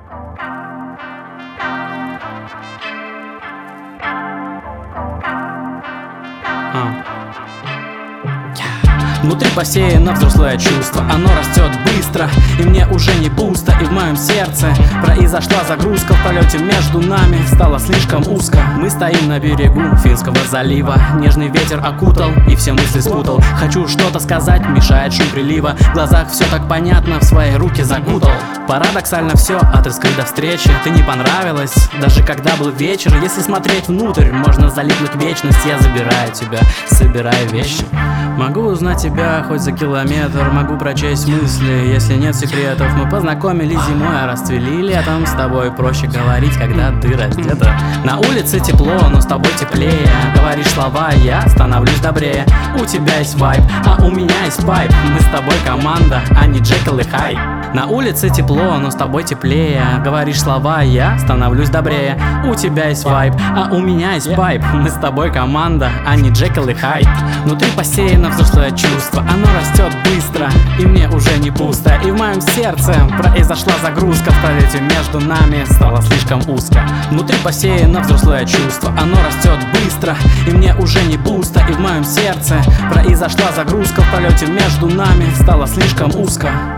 Внутри посеяно взрослое чувство, оно растет быстро, и мне уже не пусто. И в моем сердце произошла загрузка, в полете между нами стало слишком узко. Мы стоим на берегу Финского залива, нежный ветер окутал и все мысли спутал. Хочу что-то сказать, мешает шум прилива, в глазах все так понятно, в свои руки закутал. Парадоксально все от искры до встречи, ты не понравилась, даже когда был вечер. Если смотреть внутрь, можно залипнуть в вечность. Я забираю тебя, собираю вещи. Могу узнать тебя хоть за километр, могу прочесть мысли, если нет секретов. Мы познакомились зимой, а расцвели летом. С тобой проще говорить, когда ты раздета. На улице тепло, но с тобой теплее. Говоришь слова, я становлюсь добрее. У тебя есть вайб, а у меня есть пайп. Мы с тобой команда, а не Джекил и Хайд. На улице тепло, но с тобой теплее. Говоришь слова, я становлюсь добрее. У тебя есть вайб, а у меня есть пайп. Мы с тобой команда, а не Джекил и Хайд. Внутри посеяно взрослое чувство, оно растет быстро, и мне уже не пусто. И в моем сердце произошла загрузка, в пролете между нами стало слишком узко. Внутри посеяно взрослое чувство, оно растет быстро, и мне уже не пусто. И в моем сердце произошла загрузка, в пролете между нами стало слишком узко.